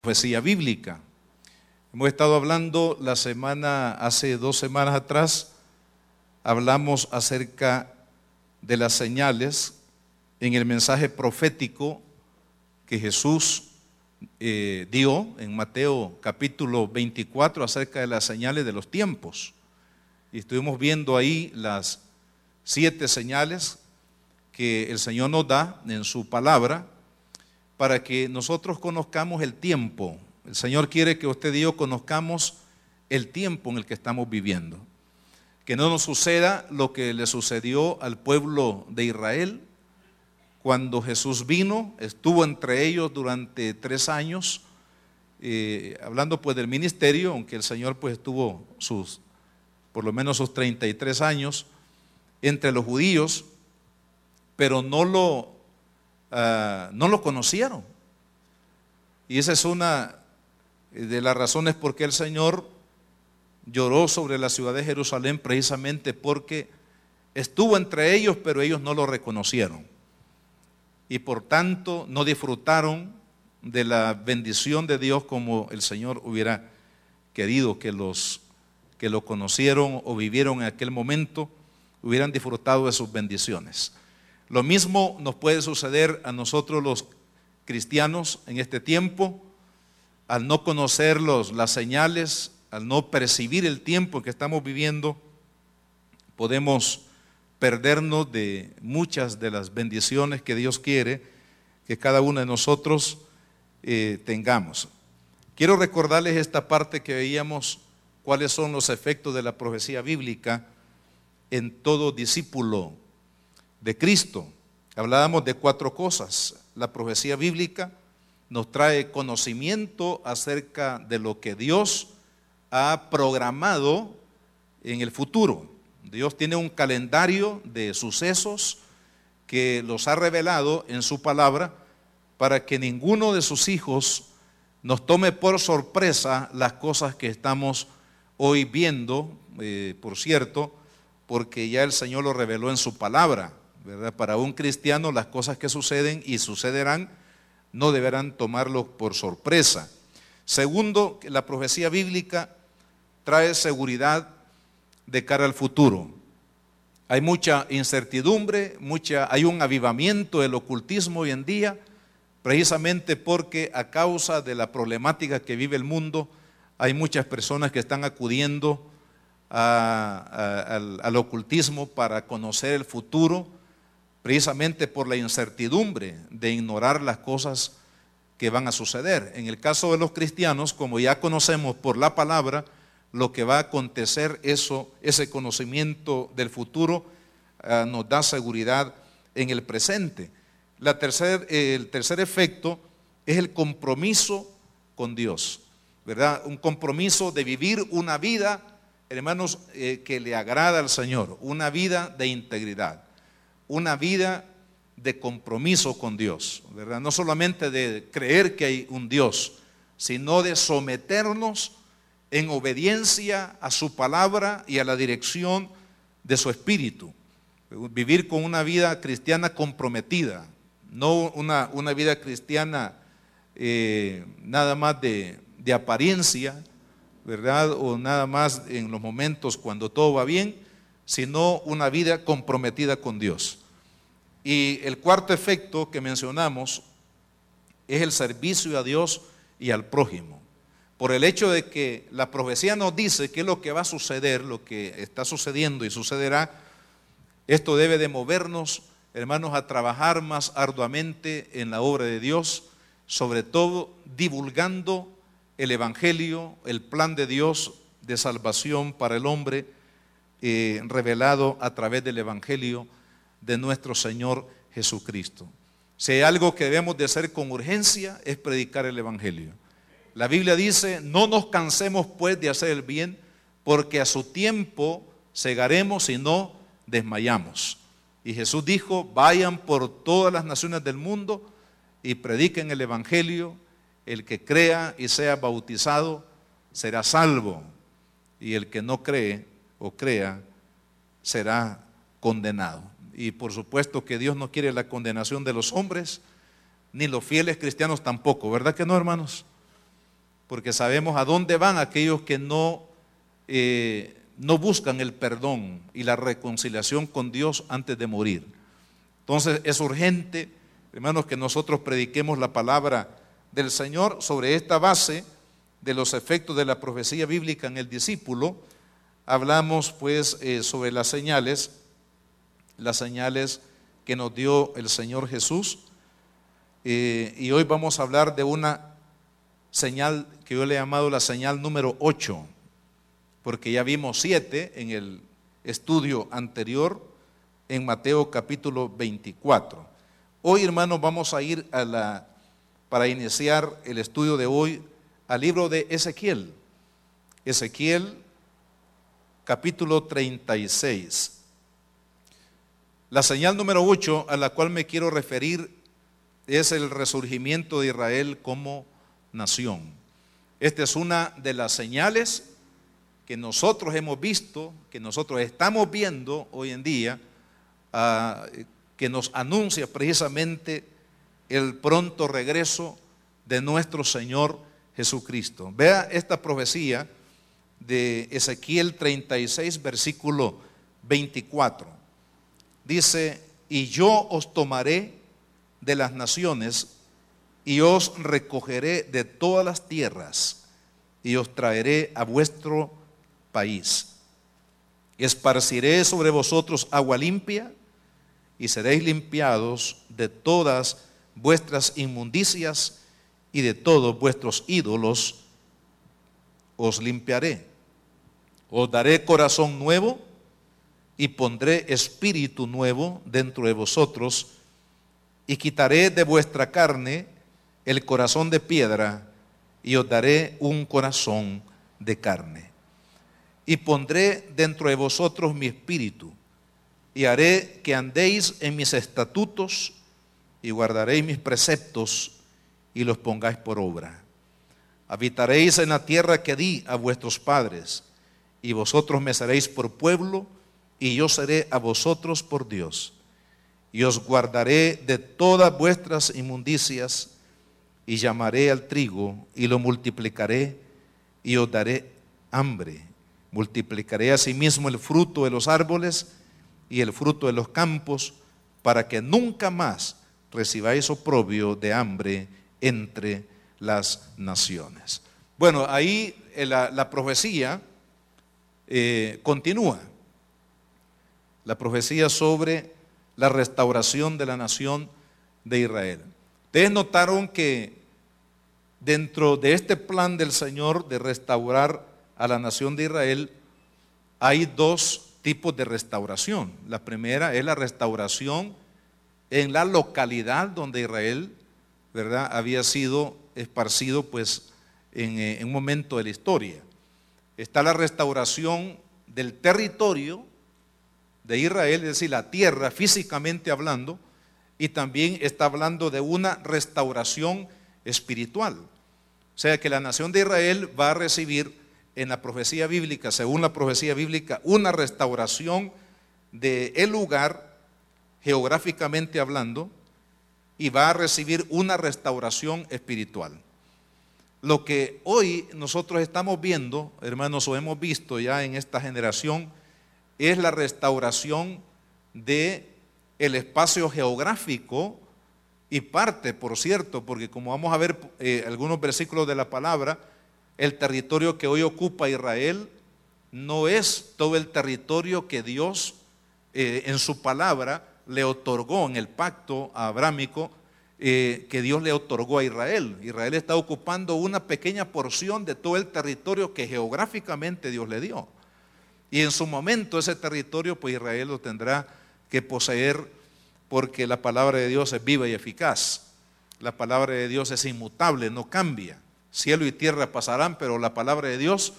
Profecía bíblica. Hemos estado hablando hace 2 semanas atrás, hablamos acerca de las señales en el mensaje profético que Jesús dio en Mateo capítulo 24 acerca de las señales de los tiempos. Y estuvimos viendo ahí las 7 señales que el Señor nos da en su palabra para que nosotros conozcamos el tiempo. El Señor quiere que usted y yo conozcamos el tiempo en el que estamos viviendo. Que no nos suceda lo que le sucedió al pueblo de Israel cuando Jesús vino, estuvo entre ellos durante 3 años, hablando pues del ministerio, aunque el Señor pues estuvo por lo menos sus 33 años entre los judíos, pero no lo conocieron. Y esa es una de las razones por qué el Señor lloró sobre la ciudad de Jerusalén, precisamente porque estuvo entre ellos, pero ellos no lo reconocieron. Y por tanto no disfrutaron de la bendición de Dios como el Señor hubiera querido que los que lo conocieron o vivieron en aquel momento hubieran disfrutado de sus bendiciones. Lo mismo nos puede suceder a nosotros los cristianos en este tiempo, al no conocer las señales, al no percibir el tiempo en que estamos viviendo, podemos perdernos de muchas de las bendiciones que Dios quiere que cada uno de nosotros tengamos. Quiero recordarles esta parte que veíamos, cuáles son los efectos de la profecía bíblica en todo discípulo de Cristo. Hablábamos de 4 cosas. La profecía bíblica nos trae conocimiento acerca de lo que Dios ha programado en el futuro. Dios tiene un calendario de sucesos que los ha revelado en su palabra para que ninguno de sus hijos nos tome por sorpresa las cosas que estamos hoy viendo, por cierto, porque ya el Señor lo reveló en su palabra, ¿verdad? Para un cristiano las cosas que suceden y sucederán no deberán tomarlo por sorpresa. Segundo, que la profecía bíblica trae seguridad de cara al futuro. Hay mucha incertidumbre, hay un avivamiento del ocultismo hoy en día, precisamente porque a causa de la problemática que vive el mundo, hay muchas personas que están acudiendo al ocultismo para conocer el futuro, precisamente por la incertidumbre de ignorar las cosas que van a suceder. En el caso de los cristianos, como ya conocemos por la palabra lo que va a acontecer, ese conocimiento del futuro nos da seguridad en el presente. El tercer efecto es el compromiso con Dios, ¿verdad? Un compromiso de vivir una vida, hermanos, que le agrada al Señor, una vida de integridad, una vida de compromiso con Dios, ¿verdad? No solamente de creer que hay un Dios, sino de someternos en obediencia a su palabra y a la dirección de su espíritu. Vivir con una vida cristiana comprometida, no una vida cristiana nada más de apariencia, ¿verdad? O nada más en los momentos cuando todo va bien, sino una vida comprometida con Dios. Y el cuarto efecto que mencionamos es el servicio a Dios y al prójimo. Por el hecho de que la profecía nos dice qué es lo que va a suceder, lo que está sucediendo y sucederá, esto debe de movernos, hermanos, a trabajar más arduamente en la obra de Dios, sobre todo divulgando el evangelio, el plan de Dios de salvación para el hombre, revelado a través del evangelio de nuestro Señor Jesucristo. Si hay algo que debemos de hacer con urgencia es predicar el evangelio. La Biblia dice: no nos cansemos pues de hacer el bien, porque a su tiempo segaremos y no desmayamos. Y Jesús dijo: vayan por todas las naciones del mundo y prediquen el evangelio. El que crea y sea bautizado será salvo, y el que no cree o crea será condenado. Y por supuesto que Dios no quiere la condenación de los hombres, ni los fieles cristianos tampoco, ¿verdad que no, hermanos? porque sabemos a dónde van aquellos que no buscan el perdón y la reconciliación con Dios antes de morir. Entonces es urgente, hermanos, que nosotros prediquemos la palabra del Señor sobre esta base de los efectos de la profecía bíblica en el discípulo. Hablamos pues sobre las señales que nos dio el Señor Jesús, y hoy vamos a hablar de una señal que yo le he llamado la señal número 8, porque ya vimos 7 en el estudio anterior en Mateo capítulo 24. Hoy, hermanos, vamos a ir para iniciar el estudio de hoy al libro de Ezequiel. Ezequiel capítulo 36. La señal número 8 a la cual me quiero referir es el resurgimiento de Israel como nación. Esta es una de las señales que nosotros hemos visto, que nosotros estamos viendo hoy en día, que nos anuncia precisamente el pronto regreso de nuestro Señor Jesucristo. Vea esta profecía de Ezequiel 36, versículo 24. Dice: y yo os tomaré de las naciones y os recogeré de todas las tierras y os traeré a vuestro país. Esparciré sobre vosotros agua limpia y seréis limpiados de todas vuestras inmundicias y de todos vuestros ídolos os limpiaré. Os daré corazón nuevo y pondré espíritu nuevo dentro de vosotros y quitaré de vuestra carne el corazón de piedra y os daré un corazón de carne. Y pondré dentro de vosotros mi espíritu y haré que andéis en mis estatutos y guardaréis mis preceptos y los pongáis por obra. Habitaréis en la tierra que di a vuestros padres y vosotros me seréis por pueblo y yo seré a vosotros por Dios. Y os guardaré de todas vuestras inmundicias y llamaré al trigo y lo multiplicaré y os daré hambre. Multiplicaré asimismo el fruto de los árboles y el fruto de los campos para que nunca más recibáis oprobio de hambre entre las naciones. Bueno, ahí la profecía continúa. La profecía sobre la restauración de la nación de Israel. Ustedes notaron que dentro de este plan del Señor de restaurar a la nación de Israel hay dos tipos de restauración. La primera es la restauración en la localidad donde Israel, ¿verdad?, había sido esparcido pues en un momento de la historia. Está la restauración del territorio de Israel, es decir, la tierra físicamente hablando, y también está hablando de una restauración espiritual. O sea que la nación de Israel va a recibir en la profecía bíblica, según la profecía bíblica, una restauración del lugar geográficamente hablando, y va a recibir una restauración espiritual. Lo que hoy nosotros estamos viendo, hermanos, o hemos visto ya en esta generación, es la restauración del espacio geográfico y parte, por cierto, porque como vamos a ver algunos versículos de la palabra, el territorio que hoy ocupa Israel no es todo el territorio que Dios en su palabra le otorgó en el pacto abrámico, que Dios le otorgó a Israel. Israel está ocupando una pequeña porción de todo el territorio que geográficamente Dios le dio. Y en su momento ese territorio, pues Israel lo tendrá que poseer, porque la palabra de Dios es viva y eficaz. La palabra de Dios es inmutable, no cambia. Cielo y tierra pasarán, pero la palabra de Dios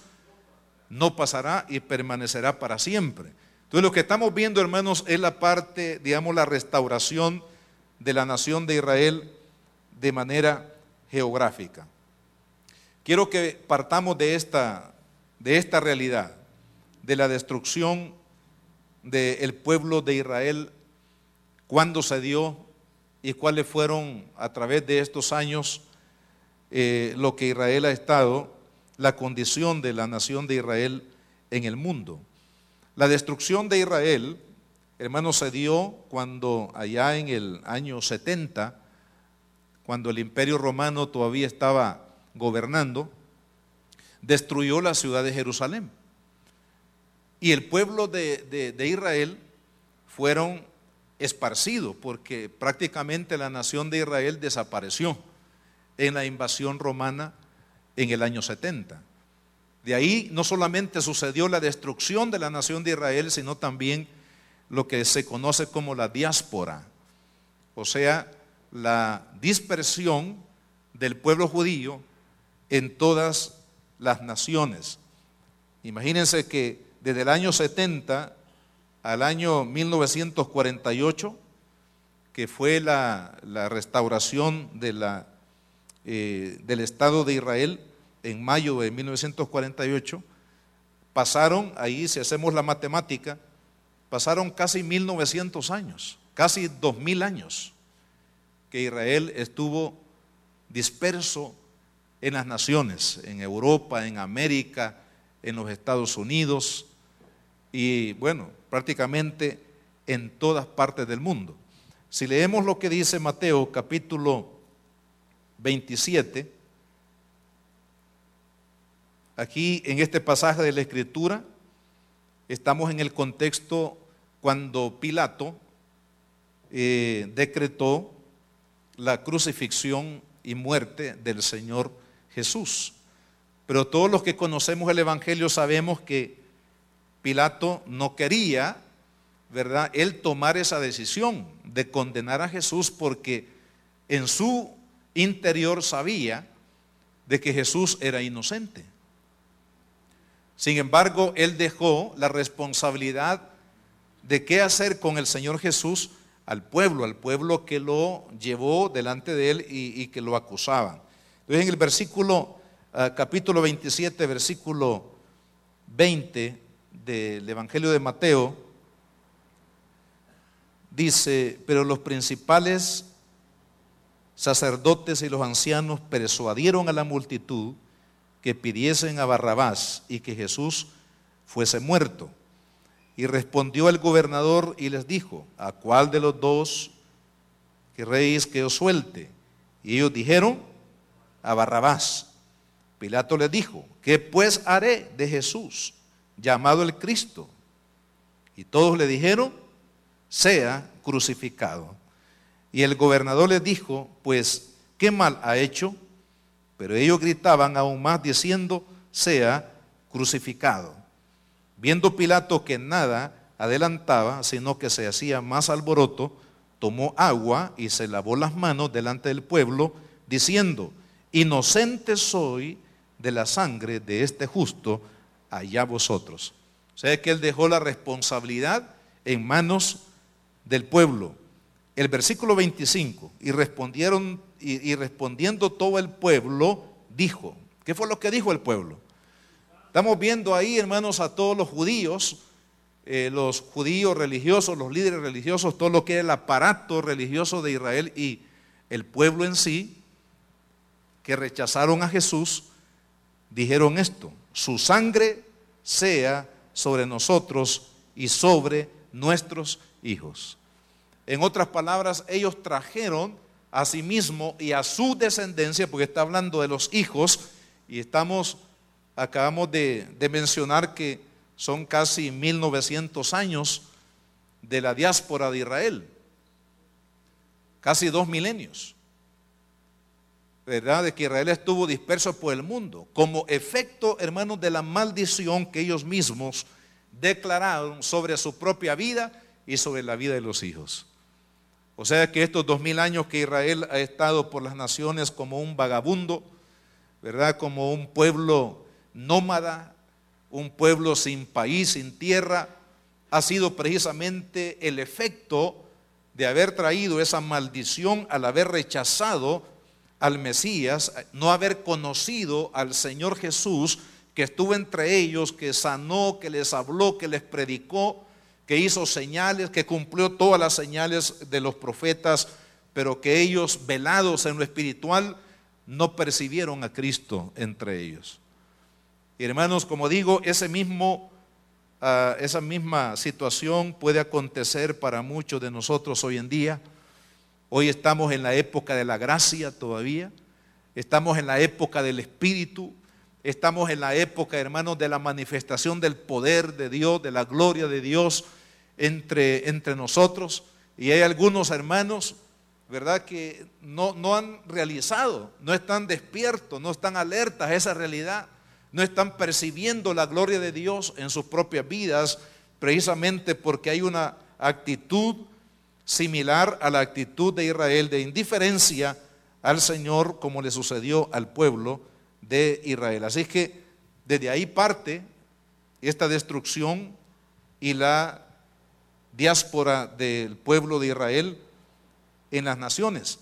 no pasará y permanecerá para siempre. Entonces lo que estamos viendo, hermanos, es la parte, digamos, la restauración de la nación de Israel de manera geográfica. Quiero que partamos de esta realidad, de la destrucción del pueblo de Israel, cuándo se dio y cuáles fueron a través de estos años lo que Israel ha estado, la condición de la nación de Israel en el mundo. La destrucción de Israel, hermanos, se dio cuando allá en el año 70, cuando el Imperio Romano todavía estaba gobernando, destruyó la ciudad de Jerusalén. Y el pueblo de Israel fueron esparcidos, porque prácticamente la nación de Israel desapareció en la invasión romana en el año 70. De ahí no solamente sucedió la destrucción de la nación de Israel, sino también lo que se conoce como la diáspora, o sea, la dispersión del pueblo judío en todas las naciones. Imagínense que desde el año 70 al año 1948, que fue la restauración del Estado de Israel en mayo de 1948, pasaron, ahí si hacemos la matemática, pasaron casi 1900 años, casi 2000 años, que Israel estuvo disperso en las naciones, en Europa, en América, en los Estados Unidos y bueno, prácticamente en todas partes del mundo. Si leemos lo que dice Mateo capítulo 27, aquí en este pasaje de la Escritura, estamos en el contexto cuando Pilato decretó la crucifixión y muerte del Señor Jesús. Pero todos los que conocemos el Evangelio sabemos que Pilato no quería, ¿verdad?, él tomar esa decisión de condenar a Jesús, porque en su interior sabía de que Jesús era inocente. Sin embargo, él dejó la responsabilidad de qué hacer con el Señor Jesús al pueblo que lo llevó delante de él y que lo acusaban. Entonces en el versículo, capítulo 27, versículo 20 del Evangelio de Mateo, dice: pero los principales sacerdotes y los ancianos persuadieron a la multitud que pidiesen a Barrabás y que Jesús fuese muerto. Y respondió el gobernador y les dijo: ¿a cuál de los dos queréis que os suelte? Y ellos dijeron: a Barrabás. Pilato les dijo: ¿qué pues haré de Jesús, llamado el Cristo? Y todos le dijeron: sea crucificado. Y el gobernador les dijo: pues, ¿qué mal ha hecho? Pero ellos gritaban aún más diciendo: sea crucificado. Viendo Pilato que nada adelantaba, sino que se hacía más alboroto, tomó agua y se lavó las manos delante del pueblo, diciendo: inocente soy de la sangre de este justo, allá vosotros. O sea que él dejó la responsabilidad en manos del pueblo. El versículo 25, y respondiendo todo el pueblo, dijo. ¿Qué fue lo que dijo el pueblo? Estamos viendo ahí, hermanos, a todos los judíos religiosos, los líderes religiosos, todo lo que era el aparato religioso de Israel y el pueblo en sí, que rechazaron a Jesús, dijeron esto: su sangre sea sobre nosotros y sobre nuestros hijos. En otras palabras, ellos trajeron a sí mismos y a su descendencia, porque está hablando de los hijos, y acabamos de mencionar que son casi 1900 años de la diáspora de Israel, casi 2 milenios, ¿verdad?, de que Israel estuvo disperso por el mundo, como efecto, hermanos, de la maldición que ellos mismos declararon sobre su propia vida y sobre la vida de los hijos. O sea que estos 2000 años que Israel ha estado por las naciones como un vagabundo, ¿verdad?, como un pueblo nómada, un pueblo sin país, sin tierra, ha sido precisamente el efecto de haber traído esa maldición al haber rechazado al Mesías, no haber conocido al Señor Jesús, que estuvo entre ellos, que sanó, que les habló, que les predicó, que hizo señales, que cumplió todas las señales de los profetas, pero que ellos, velados en lo espiritual, no percibieron a Cristo entre ellos. Y hermanos, como digo, esa misma situación puede acontecer para muchos de nosotros hoy en día. Hoy estamos en la época de la gracia todavía, estamos en la época del Espíritu, estamos en la época, hermanos, de la manifestación del poder de Dios, de la gloria de Dios entre nosotros. Y hay algunos hermanos, ¿verdad?, que no han realizado, no están despiertos, no están alertas a esa realidad, no están percibiendo la gloria de Dios en sus propias vidas, precisamente porque hay una actitud similar a la actitud de Israel, de indiferencia al Señor, como le sucedió al pueblo de Israel. Así que desde ahí parte esta destrucción y la diáspora del pueblo de Israel en las naciones.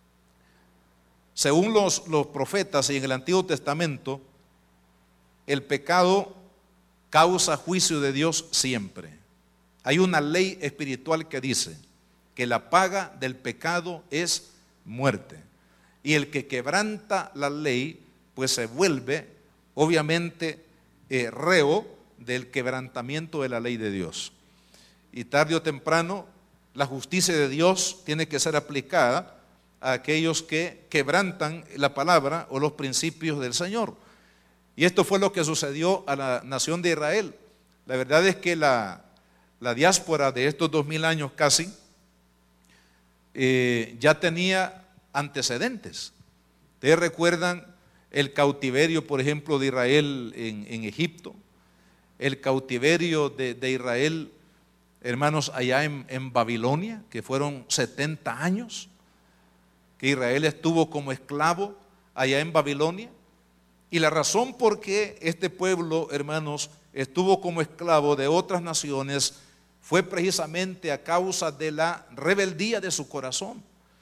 Según los profetas y en el Antiguo Testamento, el pecado causa juicio de Dios siempre. Hay una ley espiritual que dice que la paga del pecado es muerte. Y el que quebranta la ley, pues se vuelve obviamente reo del quebrantamiento de la ley de Dios. Y tarde o temprano la justicia de Dios tiene que ser aplicada a aquellos que quebrantan la palabra o los principios del Señor. Y esto fue lo que sucedió a la nación de Israel. La verdad es que la diáspora de estos 2000 años casi ya tenía antecedentes. Ustedes recuerdan el cautiverio, por ejemplo, de Israel en Egipto, el cautiverio de Israel, hermanos, allá en Babilonia, que fueron 70 años, que Israel estuvo como esclavo allá en Babilonia. Y la razón por qué este pueblo, hermanos, estuvo como esclavo de otras naciones fue precisamente a causa de la rebeldía de su corazón.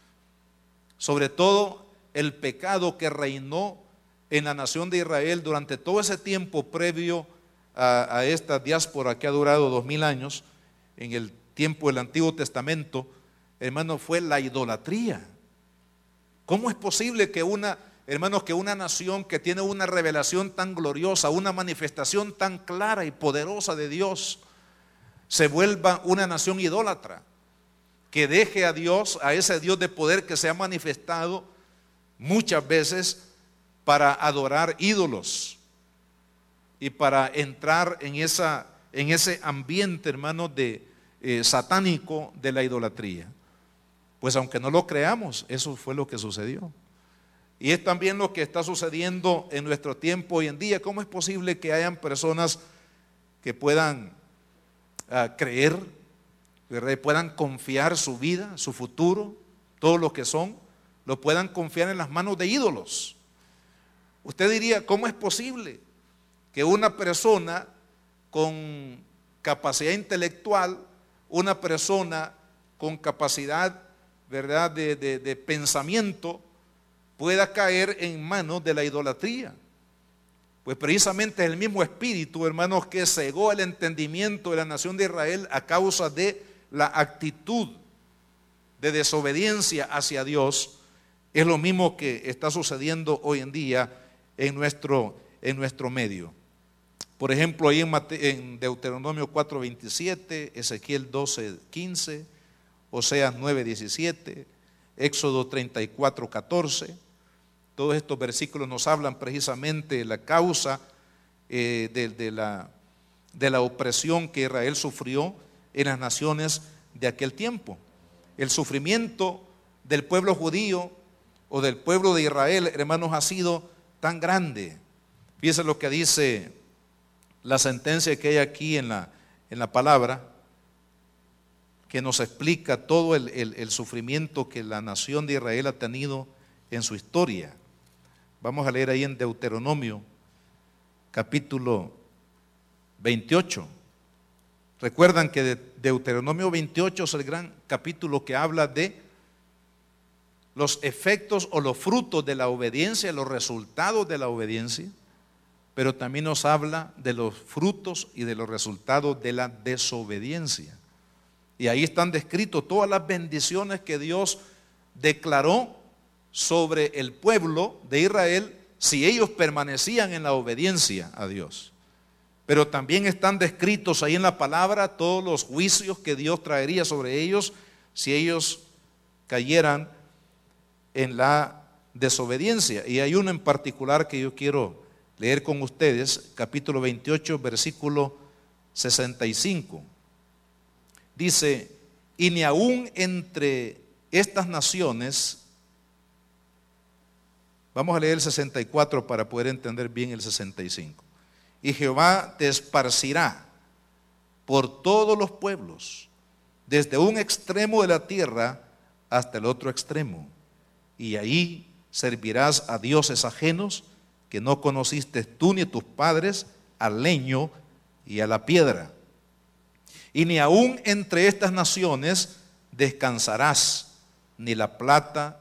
Sobre todo el pecado que reinó en la nación de Israel durante todo ese tiempo previo a esta diáspora que ha durado 2000 años, en el tiempo del Antiguo Testamento, hermanos, fue la idolatría. ¿Cómo es posible que hermanos, que una nación que tiene una revelación tan gloriosa, una manifestación tan clara y poderosa de Dios, se vuelva una nación idólatra, que deje a Dios, a ese Dios de poder que se ha manifestado muchas veces para adorar ídolos y para entrar en ese ambiente, hermanos, satánico de la idolatría? Pues aunque no lo creamos, eso fue lo que sucedió. Y es también lo que está sucediendo en nuestro tiempo hoy en día. ¿Cómo es posible que hayan personas que puedan creer, ¿verdad?, puedan confiar su vida, su futuro, todo lo que son, lo puedan confiar en las manos de ídolos? Usted diría, ¿cómo es posible que una persona con capacidad intelectual, una persona con capacidad, ¿verdad?, de pensamiento, pueda caer en manos de la idolatría? Pues precisamente es el mismo espíritu, hermanos, que cegó el entendimiento de la nación de Israel a causa de la actitud de desobediencia hacia Dios. Es lo mismo que está sucediendo hoy en día en nuestro medio. Por ejemplo, ahí en Deuteronomio 4:27, Ezequiel 12:15, Oseas 9:17, Éxodo 34:14. Todos estos versículos nos hablan precisamente de la causa de la opresión que Israel sufrió en las naciones de aquel tiempo. El sufrimiento del pueblo judío o del pueblo de Israel, hermanos, ha sido tan grande. Fíjense lo que dice la sentencia que hay aquí en la palabra, que nos explica todo el sufrimiento que la nación de Israel ha tenido en su historia. Vamos a leer ahí en Deuteronomio capítulo 28. Recuerdan que Deuteronomio 28 es el gran capítulo que habla de los efectos o los frutos de la obediencia, los resultados de la obediencia, pero también nos habla de los frutos y de los resultados de la desobediencia. Y ahí están descritos todas las bendiciones que Dios declaró sobre el pueblo de Israel si ellos permanecían en la obediencia a Dios. Pero también están descritos ahí en la palabra todos los juicios que Dios traería sobre ellos si ellos cayeran en la desobediencia. Y hay uno en particular que yo quiero leer con ustedes, capítulo 28, versículo 65. Dice: y ni aún entre estas naciones, vamos a leer el 64 para poder entender bien el 65. Y Jehová te esparcirá por todos los pueblos, desde un extremo de la tierra hasta el otro extremo, y ahí servirás a dioses ajenos que no conociste tú ni tus padres, al leño y a la piedra. Y ni aún entre estas naciones descansarás, ni la planta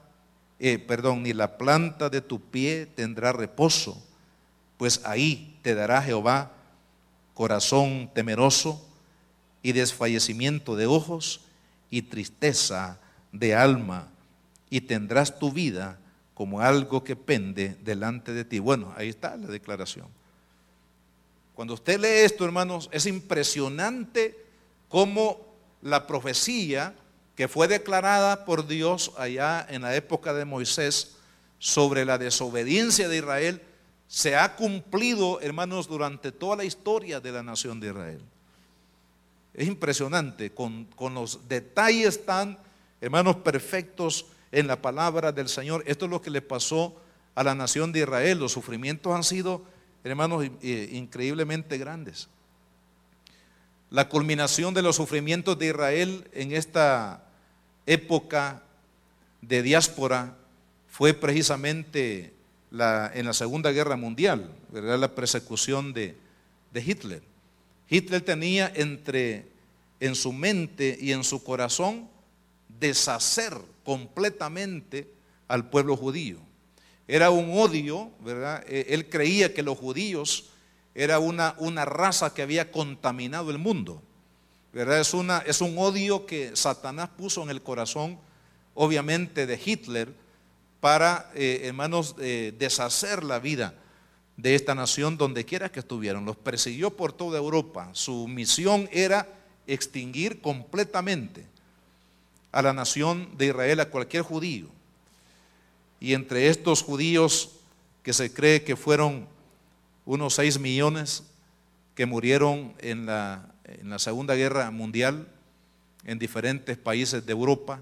de tu pie tendrá reposo, pues ahí te dará Jehová corazón temeroso y desfallecimiento de ojos y tristeza de alma, y tendrás tu vida como algo que pende delante de ti. Bueno, ahí está la declaración. Cuando usted lee esto, hermanos, es impresionante cómo la profecía que fue declarada por Dios allá en la época de Moisés sobre la desobediencia de Israel se ha cumplido, hermanos, durante toda la historia de la nación de Israel. Es impresionante con los detalles tan, hermanos, perfectos en la palabra del Señor. Esto es lo que le pasó a la nación de Israel. Los sufrimientos han sido, hermanos, increíblemente grandes. La culminación de los sufrimientos de Israel en esta época de diáspora fue precisamente en la Segunda Guerra Mundial, ¿verdad? La persecución de Hitler. Hitler tenía en su mente y en su corazón deshacer completamente al pueblo judío. Era un odio, ¿verdad? Él creía que los judíos era una raza que había contaminado el mundo, ¿verdad? Es un odio que Satanás puso en el corazón, obviamente, de Hitler para, hermanos, deshacer la vida de esta nación donde quiera que estuvieran. Los persiguió por toda Europa. Su misión era extinguir completamente a la nación de Israel, a cualquier judío. Y entre estos judíos que se cree que fueron unos 6 millones que murieron en la Segunda Guerra Mundial en diferentes países de Europa,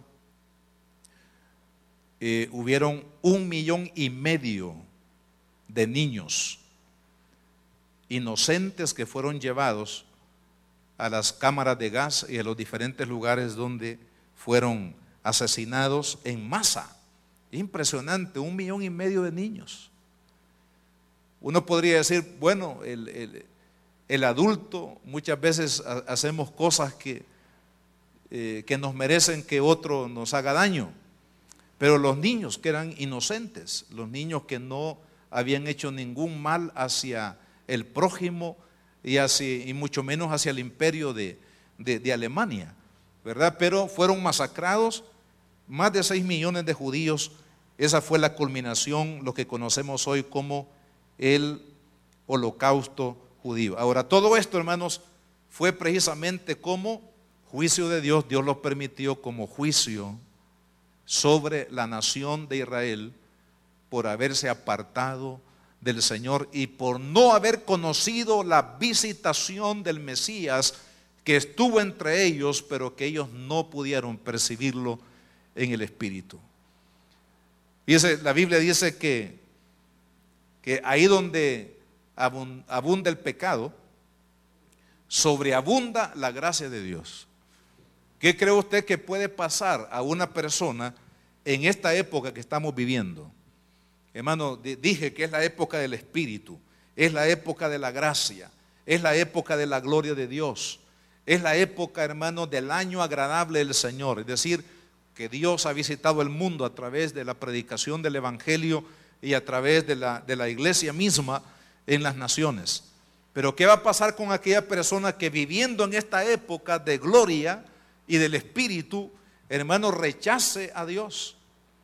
hubieron 1,5 millones de niños inocentes que fueron llevados a las cámaras de gas y a los diferentes lugares donde fueron asesinados en masa. Impresionante, 1,5 millones de niños. Uno podría decir, bueno, el adulto muchas veces hacemos cosas que nos merecen que otro nos haga daño, pero los niños que eran inocentes, los niños que no habían hecho ningún mal hacia el prójimo y mucho menos hacia el imperio de Alemania, ¿verdad? Pero fueron masacrados más de 6 millones de judíos. Esa fue la culminación, lo que conocemos hoy como el holocausto judío. Ahora, todo esto, hermanos, fue precisamente como juicio de Dios. Dios lo permitió como juicio sobre la nación de Israel por haberse apartado del Señor y por no haber conocido la visitación del Mesías que estuvo entre ellos, pero que ellos no pudieron percibirlo en el Espíritu. Fíjese, la Biblia dice que ahí donde abunda el pecado, sobreabunda la gracia de Dios. ¿Qué cree usted que puede pasar a una persona en esta época que estamos viviendo? Hermano, dije que es la época del Espíritu, es la época de la gracia, es la época de la gloria de Dios, es la época, hermano, del año agradable del Señor. Es decir, que Dios ha visitado el mundo a través de la predicación del Evangelio y a través de la iglesia misma en las naciones. Pero ¿qué va a pasar con aquella persona que viviendo en esta época de gloria y del Espíritu, hermano, rechace a Dios?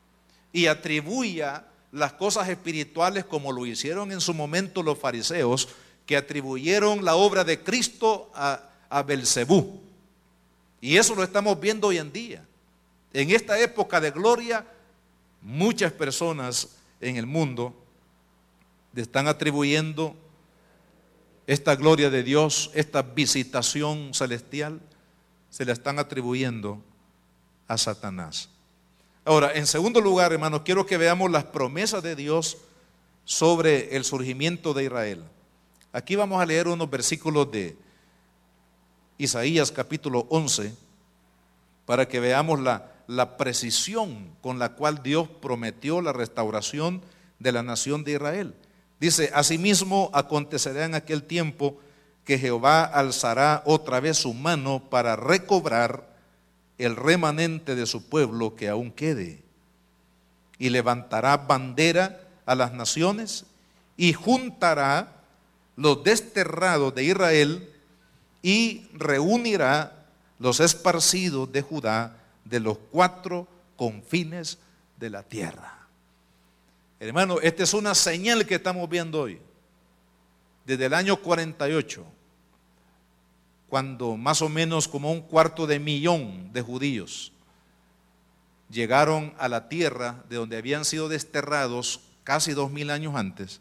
y atribuya las cosas espirituales como lo hicieron en su momento los fariseos, que atribuyeron la obra de Cristo a Belcebú. Y eso lo estamos viendo hoy en día. En esta época de gloria, muchas personas en el mundo le están atribuyendo esta gloria de Dios, esta visitación celestial, se la están atribuyendo a Satanás. Ahora, en segundo lugar, hermanos, quiero que veamos las promesas de Dios sobre el surgimiento de Israel. Aquí vamos a leer unos versículos de Isaías capítulo 11 para que veamos la precisión con la cual Dios prometió la restauración de la nación de Israel. Dice: asimismo acontecerá en aquel tiempo que Jehová alzará otra vez su mano para recobrar el remanente de su pueblo que aún quede, y levantará bandera a las naciones y juntará los desterrados de Israel y reunirá los esparcidos de Judá de los 4 confines de la tierra. Hermano, esta es una señal que estamos viendo hoy. Desde el año 48, cuando más o menos como 250,000 de judíos llegaron a la tierra de donde habían sido desterrados casi 2000 años antes,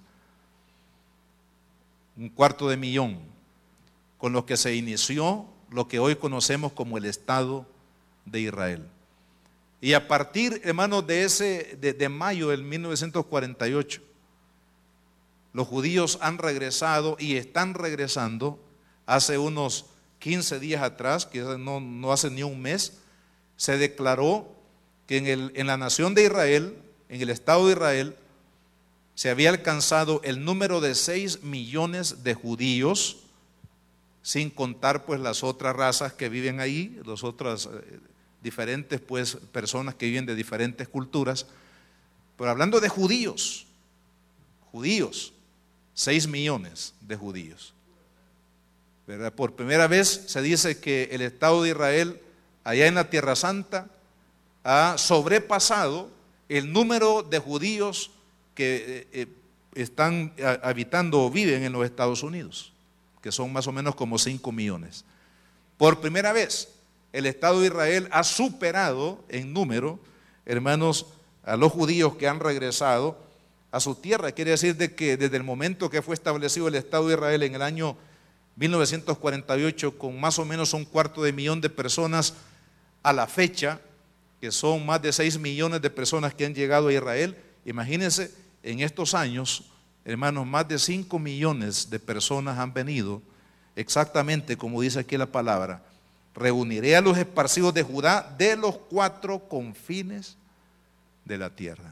250,000, con los que se inició lo que hoy conocemos como el Estado de Israel. Y a partir, hermanos, de mayo del 1948, los judíos han regresado y están regresando. Hace unos 15 días atrás, que no hace ni un mes, se declaró que en la nación de Israel, en el Estado de Israel, se había alcanzado el número de 6 millones de judíos, sin contar pues las otras razas que viven ahí, las otras diferentes pues personas que viven de diferentes culturas. Pero hablando de judíos, 6 millones de judíos, ¿verdad? Por primera vez se dice que el Estado de Israel allá en la Tierra Santa ha sobrepasado el número de judíos que están habitando o viven en los Estados Unidos, que son más o menos como 5 millones. Por primera vez el Estado de Israel ha superado en número, hermanos, a los judíos que han regresado a su tierra. Quiere decir de que desde el momento que fue establecido el Estado de Israel en el año 1948, con más o menos 250,000 de personas a la fecha, que son más de 6 millones de personas que han llegado a Israel. Imagínense, en estos años, hermanos, más de 5 millones de personas han venido, exactamente como dice aquí la palabra: reuniré a los esparcidos de Judá de los 4 confines de la tierra.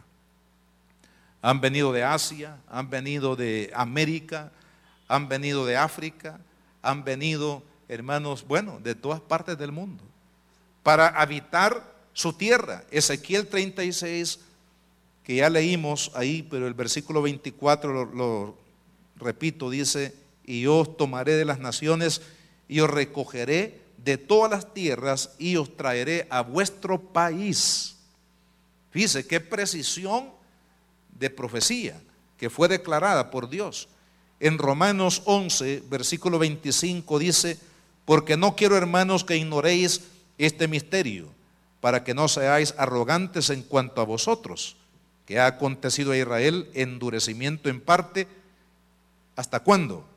Han venido de Asia, han venido de América, han venido de África, han venido, hermanos, bueno, de todas partes del mundo, para habitar su tierra. Ezequiel 36, que ya leímos ahí, pero el versículo 24 lo repito, dice: y yo os tomaré de las naciones y os recogeré de todas las tierras y os traeré a vuestro país. Fíjese qué precisión de profecía que fue declarada por Dios. En Romanos 11, versículo 25 dice: porque no quiero, hermanos, que ignoréis este misterio, para que no seáis arrogantes en cuanto a vosotros, que ha acontecido a Israel endurecimiento en parte. ¿Hasta cuándo?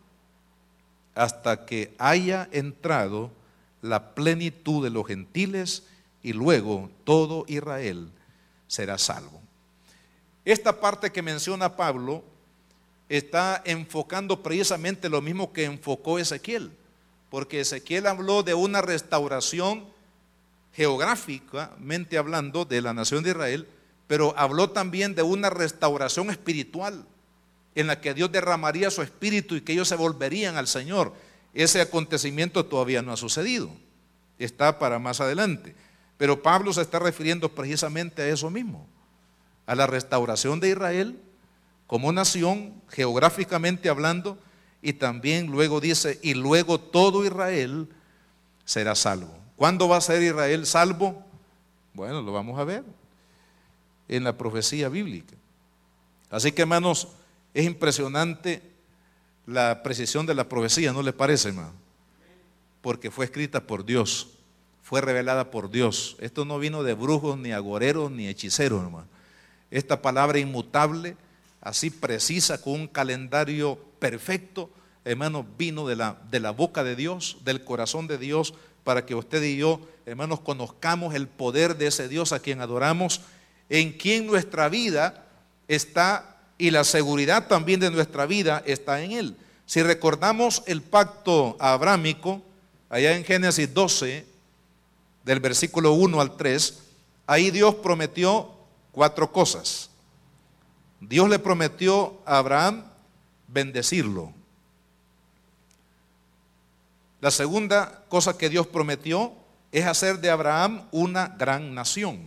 Hasta que haya entrado la plenitud de los gentiles, y luego todo Israel será salvo. Esta parte que menciona Pablo está enfocando precisamente lo mismo que enfocó Ezequiel, porque Ezequiel habló de una restauración geográficamente hablando de la nación de Israel, pero habló también de una restauración espiritual en la que Dios derramaría su espíritu y que ellos se volverían al Señor. Ese acontecimiento todavía no ha sucedido, está para más adelante, pero Pablo se está refiriendo precisamente a eso mismo, a la restauración de Israel como nación, geográficamente hablando, y también luego dice: y luego todo Israel será salvo. ¿Cuándo va a ser Israel salvo? Bueno, lo vamos a ver. en la profecía bíblica. Así que, hermanos, es impresionante la precisión de la profecía, ¿no le parece, hermano? Porque fue escrita por Dios, fue revelada por Dios. Esto no vino de brujos, ni agoreros, ni hechiceros, hermano. Esta palabra inmutable, así precisa, con un calendario perfecto, hermanos, vino de la boca de Dios, del corazón de Dios, para que usted y yo, hermanos, conozcamos el poder de ese Dios a quien adoramos, en quien nuestra vida está y la seguridad también de nuestra vida está en Él. Si recordamos el pacto abrámico, allá en Génesis 12, del versículo 1 al 3, ahí Dios prometió 4 cosas. Dios le prometió a Abraham bendecirlo. La segunda cosa que Dios prometió es hacer de Abraham una gran nación.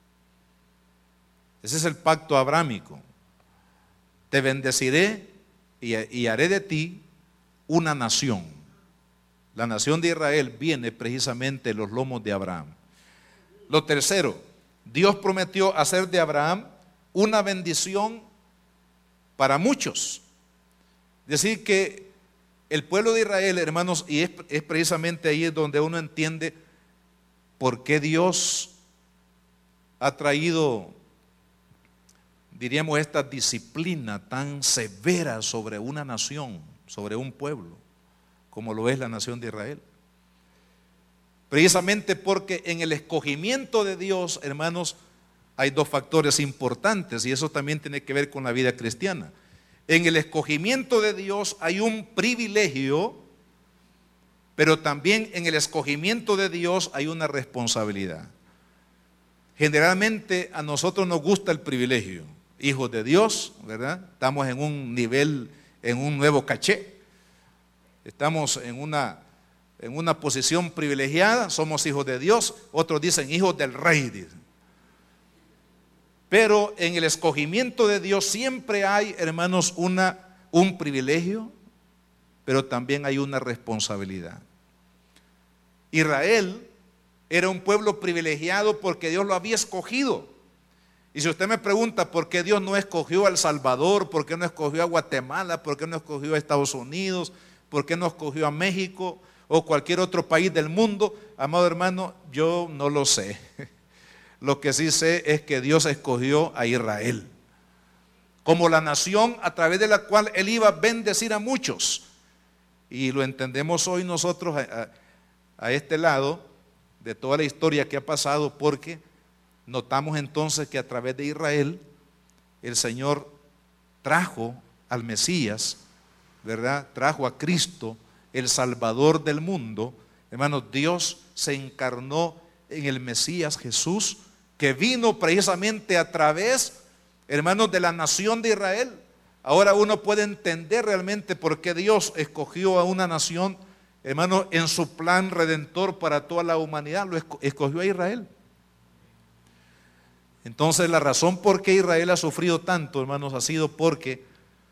Ese es el pacto abrámico. Te bendeciré y haré de ti una nación. La nación de Israel viene precisamente de los lomos de Abraham. Lo tercero, Dios prometió hacer de Abraham una bendición para muchos. Es decir, que el pueblo de Israel, hermanos, y es precisamente ahí donde uno entiende por qué Dios ha traído, diríamos, esta disciplina tan severa sobre una nación, sobre un pueblo, como lo es la nación de Israel. Precisamente porque en el escogimiento de Dios, hermanos, hay 2 factores importantes, y eso también tiene que ver con la vida cristiana. En el escogimiento de Dios hay un privilegio, pero también en el escogimiento de Dios hay una responsabilidad. Generalmente a nosotros nos gusta el privilegio. Hijos de Dios, ¿verdad? Estamos en un nivel, en un nuevo caché. Estamos en una posición privilegiada, somos hijos de Dios. Otros dicen hijos del rey, dicen. Pero en el escogimiento de Dios siempre hay, hermanos, un privilegio, pero también hay una responsabilidad. Israel era un pueblo privilegiado porque Dios lo había escogido. Y si usted me pregunta por qué Dios no escogió a El Salvador, por qué no escogió a Guatemala, por qué no escogió a Estados Unidos, por qué no escogió a México o cualquier otro país del mundo, amado hermano, yo no lo sé. Lo que sí sé es que Dios escogió a Israel como la nación a través de la cual Él iba a bendecir a muchos. Y lo entendemos hoy nosotros a este lado de toda la historia que ha pasado, porque notamos entonces que a través de Israel el Señor trajo al Mesías, ¿verdad? Trajo a Cristo, el Salvador del mundo. Hermanos, Dios se encarnó en el Mesías Jesús, que vino precisamente a través, hermanos, de la nación de Israel. Ahora uno puede entender realmente por qué Dios escogió a una nación, hermanos, en su plan redentor para toda la humanidad. Lo escogió a Israel. Entonces la razón por qué Israel ha sufrido tanto, hermanos, ha sido porque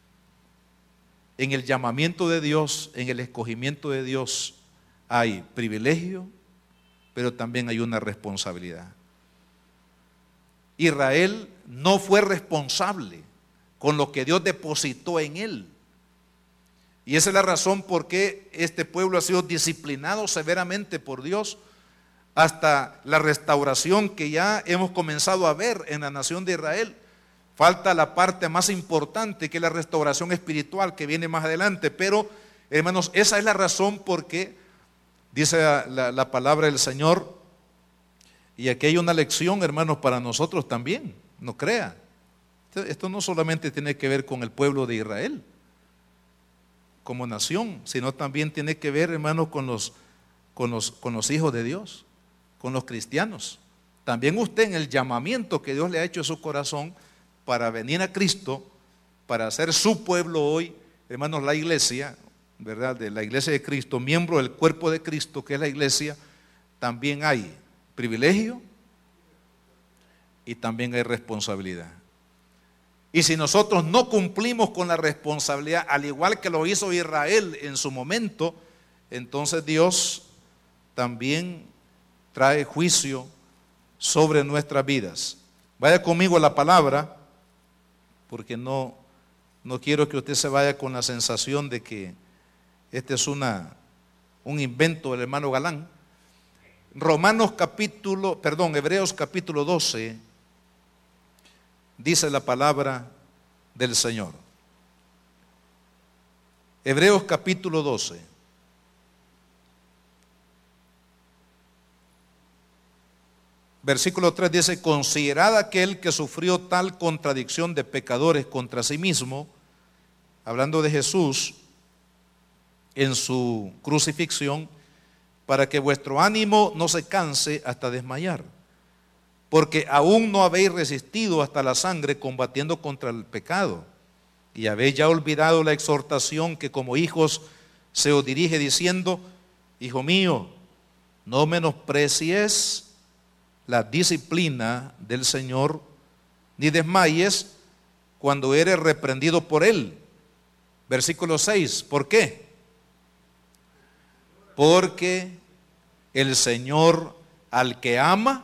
en el llamamiento de Dios, en el escogimiento de Dios, hay privilegio, pero también hay una responsabilidad. Israel no fue responsable con lo que Dios depositó en él. Y esa es la razón por qué este pueblo ha sido disciplinado severamente por Dios, hasta la restauración que ya hemos comenzado a ver en la nación de Israel. Falta la parte más importante, que es la restauración espiritual, que viene más adelante. Pero, hermanos, esa es la razón por qué, dice la palabra del Señor. Y aquí hay una lección, hermanos, para nosotros también, no crea. Esto no solamente tiene que ver con el pueblo de Israel como nación, sino también tiene que ver, hermanos, con los hijos de Dios, con los cristianos. También usted, en el llamamiento que Dios le ha hecho a su corazón para venir a Cristo, para ser su pueblo hoy, hermanos, la iglesia, ¿verdad? De la iglesia de Cristo, miembro del cuerpo de Cristo, que es la iglesia, también hay privilegio y también hay responsabilidad. Y si nosotros no cumplimos con la responsabilidad, al igual que lo hizo Israel en su momento, entonces Dios también trae juicio sobre nuestras vidas. Vaya conmigo a la palabra, porque no quiero que usted se vaya con la sensación de que este es un invento del hermano Galán. Hebreos capítulo 12, dice la palabra del Señor. Hebreos capítulo 12. Versículo 3 dice: considerad aquel que sufrió tal contradicción de pecadores contra sí mismo, hablando de Jesús en su crucifixión, para que vuestro ánimo no se canse hasta desmayar, porque aún no habéis resistido hasta la sangre combatiendo contra el pecado, y habéis ya olvidado la exhortación que como hijos se os dirige diciendo: hijo mío, no menosprecies la disciplina del Señor, ni desmayes cuando eres reprendido por Él. Versículo 6, ¿por qué? Porque el Señor al que ama,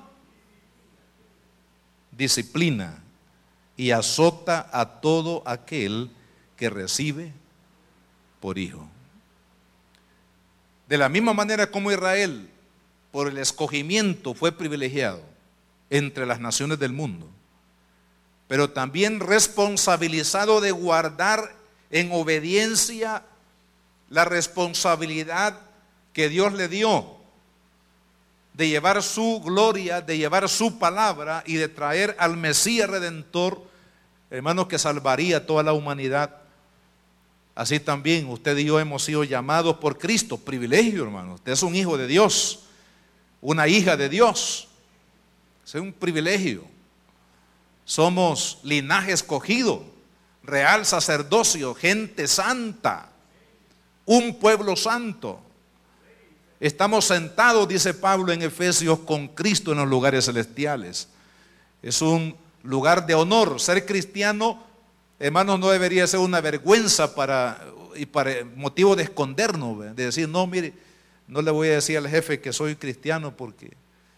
disciplina y azota a todo aquel que recibe por hijo. De la misma manera como Israel, por el escogimiento, fue privilegiado entre las naciones del mundo, pero también responsabilizado de guardar en obediencia la responsabilidad que Dios le dio de llevar su gloria, de llevar su palabra y de traer al Mesías Redentor, hermanos, que salvaría a toda la humanidad. Así también usted y yo hemos sido llamados por Cristo. Privilegio, hermano. Usted es un hijo de Dios, una hija de Dios. Es un privilegio. Somos linaje escogido, real sacerdocio, gente santa, un pueblo santo. Estamos sentados, dice Pablo en Efesios, con Cristo en los lugares celestiales. Es un lugar de honor. Ser cristiano, hermanos, no debería ser una vergüenza para motivo de escondernos, de decir: no, mire, no le voy a decir al jefe que soy cristiano porque,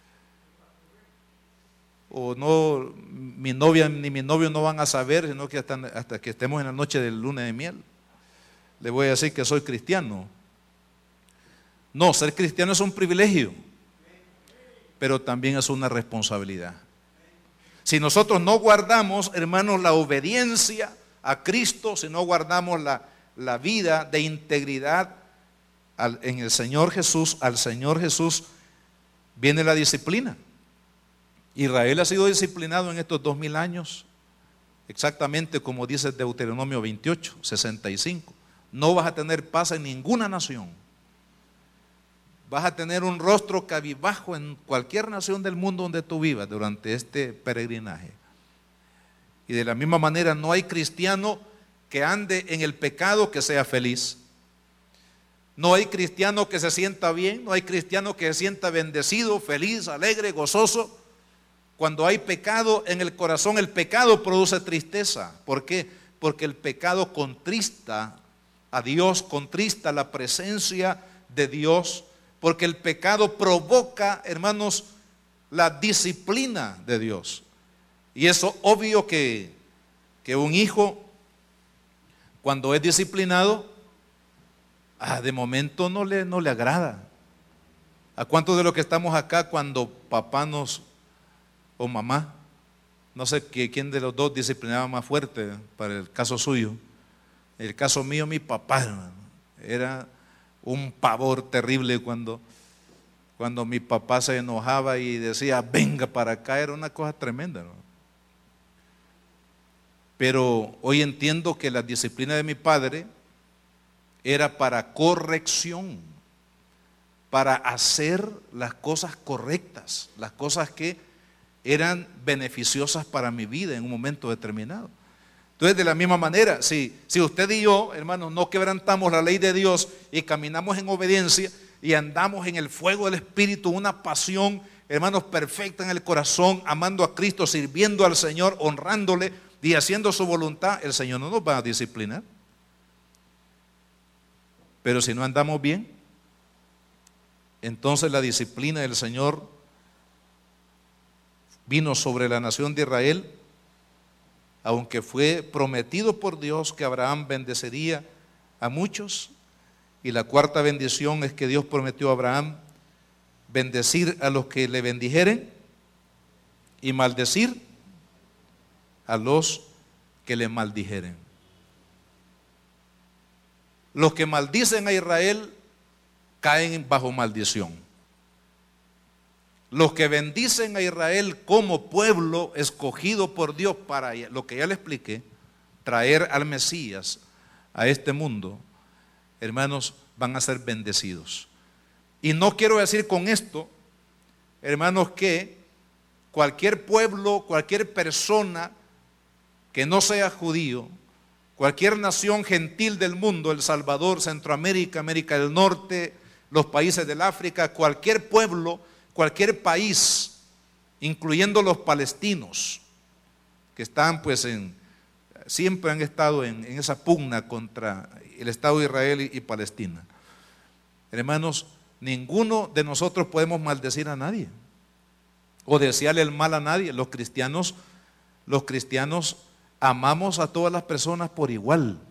o no, mi novia ni mi novio no van a saber, sino que hasta que estemos en la noche del luna de miel, le voy a decir que soy cristiano. No, ser cristiano es un privilegio, pero también es una responsabilidad. Si nosotros no guardamos, hermanos, la obediencia a Cristo, si no guardamos la vida de integridad en el Señor Jesús, al Señor Jesús, viene la disciplina. Israel ha sido disciplinado en estos 2000 años, exactamente como dice Deuteronomio 28, 65. No vas a tener paz en ninguna nación. Vas a tener un rostro cabizbajo en cualquier nación del mundo donde tú vivas durante este peregrinaje. Y de la misma manera, no hay cristiano que ande en el pecado que sea feliz. No hay cristiano que se sienta bien, no hay cristiano que se sienta bendecido, feliz, alegre, gozoso. Cuando hay pecado en el corazón, el pecado produce tristeza. ¿Por qué? Porque el pecado contrista a Dios, contrista la presencia de Dios. Porque el pecado provoca, hermanos, la disciplina de Dios. Y eso obvio que un hijo, cuando es disciplinado, de momento no le agrada. ¿A cuántos de los que estamos acá, cuando papá o mamá, no sé quién de los dos disciplinaba más fuerte para el caso suyo? En el caso mío, mi papá, hermano, era un pavor terrible cuando mi papá se enojaba y decía: venga para acá. Era una cosa tremenda, ¿no? Pero hoy entiendo que la disciplina de mi padre era para corrección, para hacer las cosas correctas, las cosas que eran beneficiosas para mi vida en un momento determinado. Entonces, de la misma manera, si usted y yo, hermanos, no quebrantamos la ley de Dios y caminamos en obediencia y andamos en el fuego del Espíritu, una pasión, hermanos, perfecta en el corazón, amando a Cristo, sirviendo al Señor, honrándole y haciendo su voluntad, el Señor no nos va a disciplinar. Pero si no andamos bien, entonces la disciplina del Señor vino sobre la nación de Israel, aunque fue prometido por Dios que Abraham bendeciría a muchos. Y la cuarta bendición es que Dios prometió a Abraham bendecir a los que le bendijeren y maldecir a los que le maldijeren. Los que maldicen a Israel caen bajo maldición. Los que bendicen a Israel como pueblo escogido por Dios para lo que ya le expliqué, traer al Mesías a este mundo, hermanos, van a ser bendecidos. Y no quiero decir con esto, hermanos, que cualquier pueblo, cualquier persona que no sea judío, cualquier nación gentil del mundo, El Salvador, Centroamérica, América del Norte, los países del África, cualquier pueblo, cualquier país, incluyendo los palestinos, que están siempre han estado en esa pugna contra el Estado de Israel y Palestina. Hermanos, ninguno de nosotros podemos maldecir a nadie o desearle el mal a nadie. Los cristianos amamos a todas las personas por igual.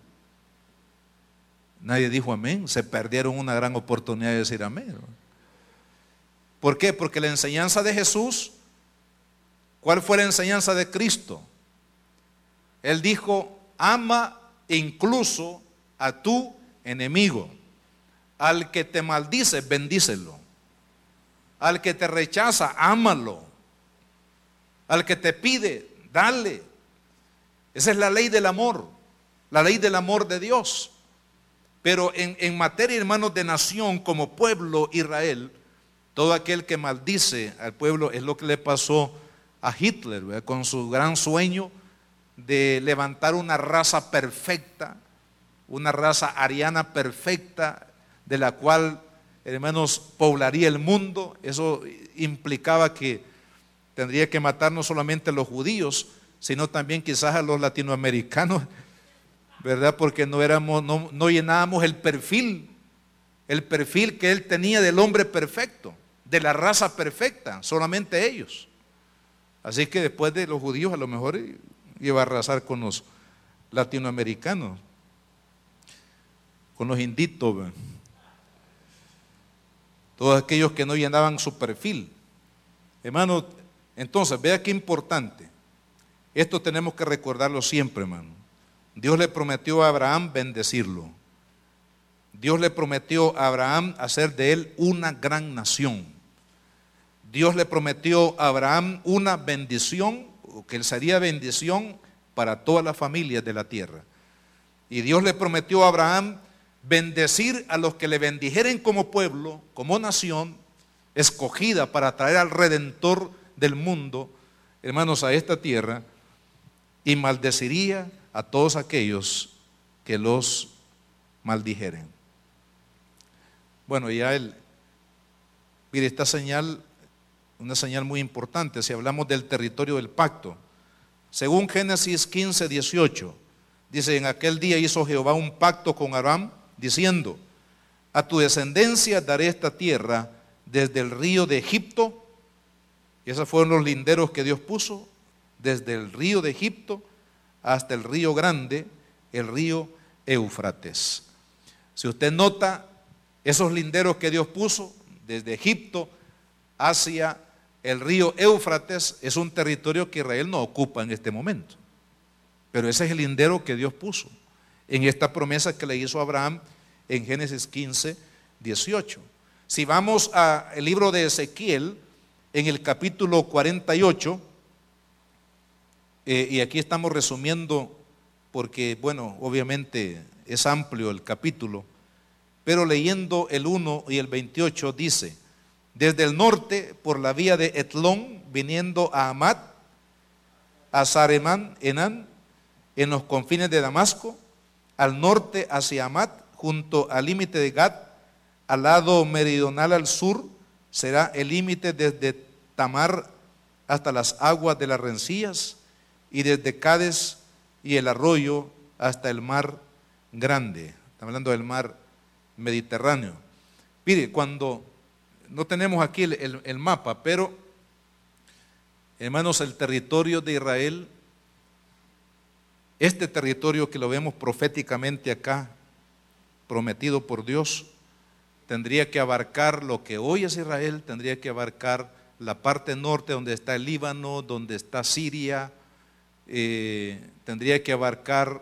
Nadie dijo amén. Se perdieron una gran oportunidad de decir amén. ¿Por qué? Porque la enseñanza de Jesús, ¿cuál fue la enseñanza de Cristo? Él dijo: ama incluso a tu enemigo. Al que te maldice, bendícelo. Al que te rechaza, ámalo. Al que te pide, dale. Esa es la ley del amor de Dios. Pero en materia, hermanos, de nación, como pueblo Israel, todo aquel que maldice al pueblo, es lo que le pasó a Hitler, ¿verdad? Con su gran sueño de levantar una raza perfecta, una raza ariana perfecta, de la cual, hermanos, poblaría el mundo. Eso implicaba que tendría que matar no solamente a los judíos, sino también quizás a los latinoamericanos, ¿verdad? Porque no llenábamos el perfil que él tenía del hombre perfecto, de la raza perfecta, solamente ellos. Así que después de los judíos, a lo mejor iba a arrasar con los latinoamericanos, con los inditos, ¿verdad? Todos aquellos que no llenaban su perfil. Hermano, entonces, vea qué importante. Esto tenemos que recordarlo siempre, hermano. Dios le prometió a Abraham bendecirlo. Dios le prometió a Abraham hacer de él una gran nación. Dios le prometió a Abraham una bendición, que él sería bendición para todas las familias de la tierra. Y Dios le prometió a Abraham bendecir a los que le bendijeren como pueblo, como nación escogida para traer al Redentor del mundo, hermanos, a esta tierra, y maldeciría a todos aquellos que los maldijeren. Bueno, mire, esta señal, una señal muy importante, si hablamos del territorio del pacto. Según Génesis 15, 18, dice: en aquel día hizo Jehová un pacto con Abraham, diciendo: a tu descendencia daré esta tierra desde el río de Egipto. Y esos fueron los linderos que Dios puso, desde el río de Egipto hasta el río grande, el río Éufrates. Si usted nota, esos linderos que Dios puso desde Egipto hacia el río Éufrates es un territorio que Israel no ocupa en este momento, pero ese es el lindero que Dios puso en esta promesa que le hizo a Abraham en Génesis 15, 18. Si vamos al libro de Ezequiel, en el capítulo 48, y aquí estamos resumiendo porque, bueno, obviamente es amplio el capítulo, pero leyendo el 1 y el 28 dice: desde el norte por la vía de Etlón, viniendo a Amat, a Saremán, Enán, en los confines de Damasco, al norte hacia Amat, junto al límite de Gad, al lado meridional al sur, será el límite desde Tamar hasta las aguas de las rencillas, y desde Cades y el arroyo hasta el mar grande. Estamos hablando del mar Mediterráneo. Mire, cuando no tenemos aquí el mapa, pero Hermanos, el territorio de Israel, este territorio que lo vemos proféticamente acá, prometido por Dios, tendría que abarcar lo que hoy es Israel, tendría que abarcar la parte norte donde está el Líbano, donde está Siria, tendría que abarcar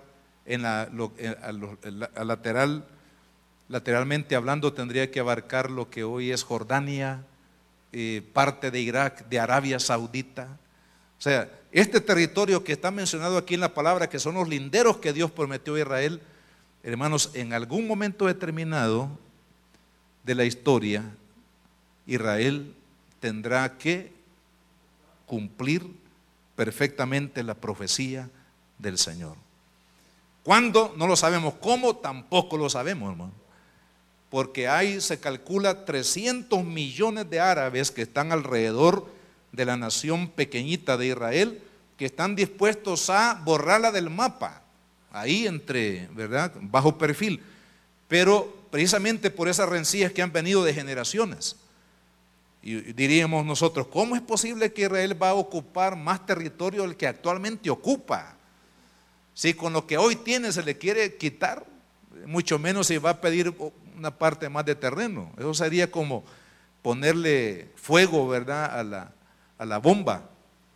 lateralmente hablando, tendría que abarcar lo que hoy es Jordania, parte de Irak, de Arabia Saudita. O sea, este territorio que está mencionado aquí en la palabra, que son los linderos que Dios prometió a Israel, hermanos, en algún momento determinado de la historia, Israel tendrá que cumplir perfectamente la profecía del Señor. ¿Cuándo? No lo sabemos. ¿Cómo? Tampoco lo sabemos, hermano. Porque se calcula 300 millones de árabes que están alrededor de la nación pequeñita de Israel, que están dispuestos a borrarla del mapa, ahí ¿verdad? Bajo perfil, pero precisamente por esas rencillas que han venido de generaciones. Y diríamos nosotros, ¿cómo es posible que Israel va a ocupar más territorio del que actualmente ocupa? Si con lo que hoy tiene se le quiere quitar, mucho menos si va a pedir una parte más de terreno. Eso sería como ponerle fuego, ¿verdad?, a la bomba.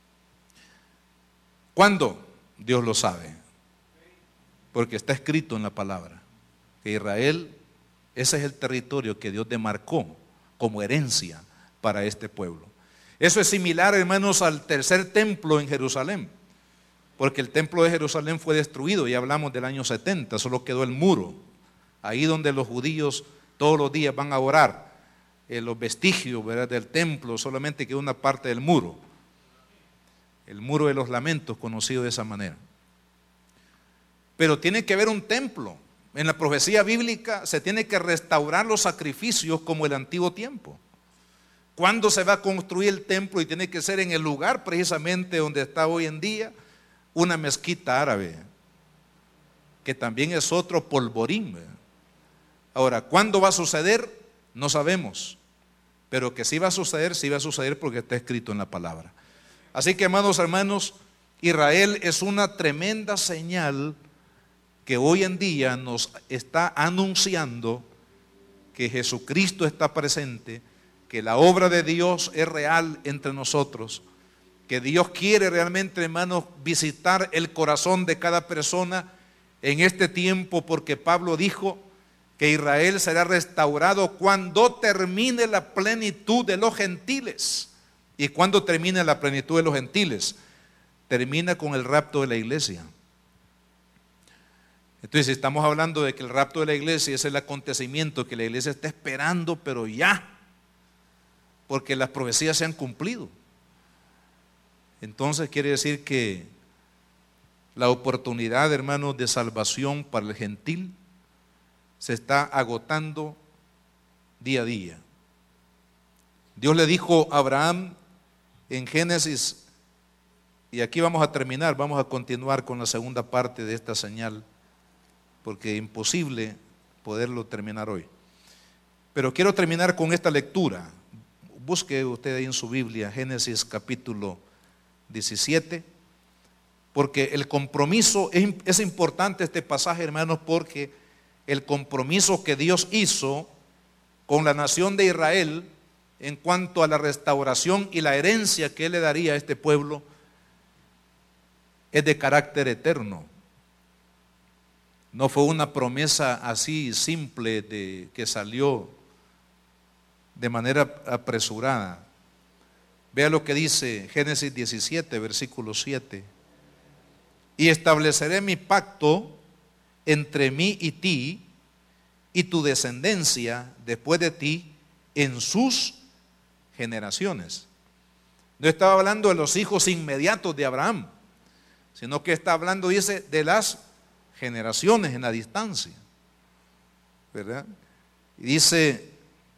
¿Cuándo? Dios lo sabe, porque está escrito en la palabra que Israel, ese es el territorio que Dios demarcó como herencia para este pueblo. Eso es similar, hermanos, al tercer templo en Jerusalén, porque el templo de Jerusalén fue destruido, ya hablamos del año 70, solo quedó el muro, ahí donde los judíos todos los días van a orar. Los vestigios, ¿verdad?, del templo, solamente quedó una parte del muro, el muro de los lamentos, conocido de esa manera. Pero tiene que haber un templo. En la profecía bíblica se tiene que restaurar los sacrificios como el antiguo tiempo. ¿Cuándo se va a construir el templo? Y tiene que ser en el lugar precisamente donde está hoy en día una mezquita árabe, que también es otro polvorín, ¿verdad? Ahora, ¿cuándo va a suceder? No sabemos, pero que sí va a suceder porque está escrito en la palabra. Así que, hermanos, Israel es una tremenda señal que hoy en día nos está anunciando que Jesucristo está presente, que la obra de Dios es real entre nosotros, que Dios quiere realmente, hermanos, visitar el corazón de cada persona en este tiempo, porque Pablo dijo que Israel será restaurado cuando termine la plenitud de los gentiles. ¿Y cuando termina la plenitud de los gentiles? Termina con el rapto de la iglesia. Entonces, estamos hablando de que el rapto de la iglesia es el acontecimiento que la iglesia está esperando, pero ya, porque las profecías se han cumplido. Entonces quiere decir que la oportunidad, hermanos, de salvación para el gentil se está agotando día a día. Dios le dijo a Abraham en Génesis, y aquí vamos a terminar, vamos a continuar con la segunda parte de esta señal, porque es imposible poderlo terminar hoy. Pero quiero terminar con esta lectura. Busque usted ahí en su Biblia, Génesis capítulo 17, porque el compromiso, es importante este pasaje, hermanos, porque el compromiso que Dios hizo con la nación de Israel en cuanto a la restauración y la herencia que Él le daría a este pueblo es de carácter eterno. No fue una promesa así simple que salió de manera apresurada. Vea lo que dice Génesis 17, versículo 7. Y estableceré mi pacto entre mí y ti y tu descendencia después de ti en sus generaciones. No estaba hablando de los hijos inmediatos de Abraham, sino que está hablando, dice, de las generaciones en la distancia, ¿verdad? Y dice,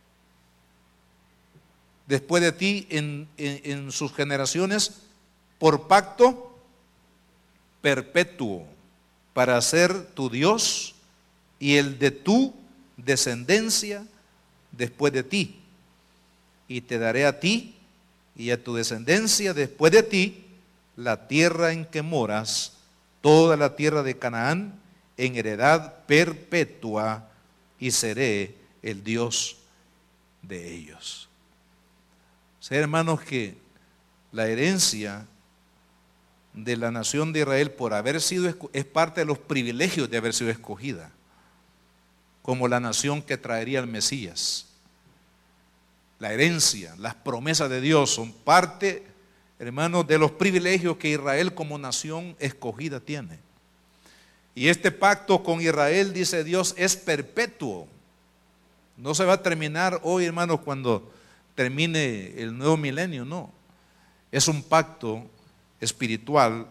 después de ti en sus generaciones, por pacto perpetuo, para ser tu Dios y el de tu descendencia después de ti. Y te daré a ti y a tu descendencia después de ti la tierra en que moras, toda la tierra de Canaán, en heredad perpetua, y seré el Dios de ellos. O sea, hermanos, que la herencia de la nación de Israel por haber sido, es parte de los privilegios de haber sido escogida como la nación que traería al Mesías. La herencia, las promesas de Dios son parte, hermanos, de los privilegios que Israel como nación escogida tiene. Y este pacto con Israel, dice Dios, es perpetuo. No se va a terminar hoy, hermanos, cuando termine el nuevo milenio, no. Es un pacto espiritual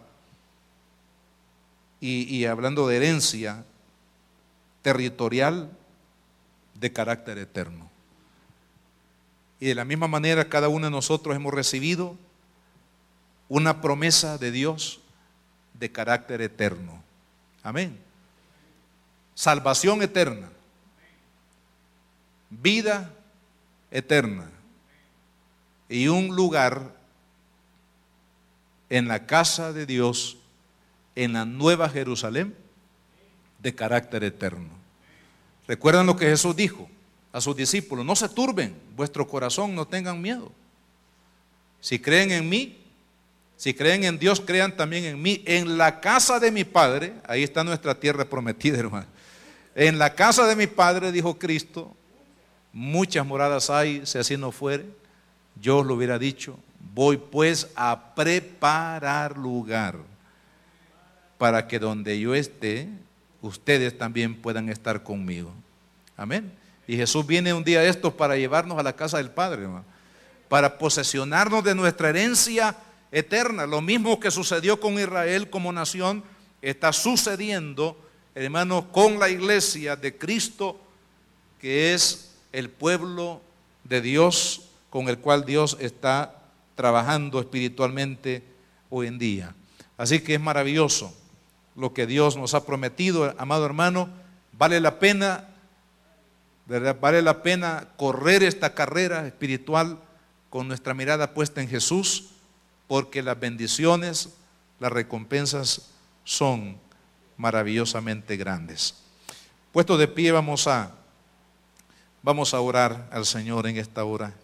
y hablando de herencia territorial de carácter eterno. Y de la misma manera cada uno de nosotros hemos recibido una promesa de Dios de carácter eterno. Amén. Salvación eterna, vida eterna y un lugar en la casa de Dios, en la nueva Jerusalén, de carácter eterno. ¿Recuerdan lo que Jesús dijo a sus discípulos? No se turben vuestro corazón, no tengan miedo. Si creen en mí, si creen en Dios, crean también en mí. En la casa de mi Padre, ahí está nuestra tierra prometida, hermano. En la casa de mi Padre, dijo Cristo, muchas moradas hay, si así no fuere, yo os lo hubiera dicho. Voy pues a preparar lugar para que donde yo esté, ustedes también puedan estar conmigo. Amén. Y Jesús viene un día de estos para llevarnos a la casa del Padre, hermano, para posesionarnos de nuestra herencia eterna. Lo mismo que sucedió con Israel como nación, está sucediendo, hermanos, con la iglesia de Cristo, que es el pueblo de Dios, con el cual Dios está trabajando espiritualmente hoy en día. Así que es maravilloso lo que Dios nos ha prometido, amado hermano. Vale la pena, ¿verdad? Vale la pena correr esta carrera espiritual con nuestra mirada puesta en Jesús, porque las bendiciones, las recompensas son maravillosamente grandes. Puesto de pie, vamos a orar al Señor en esta hora.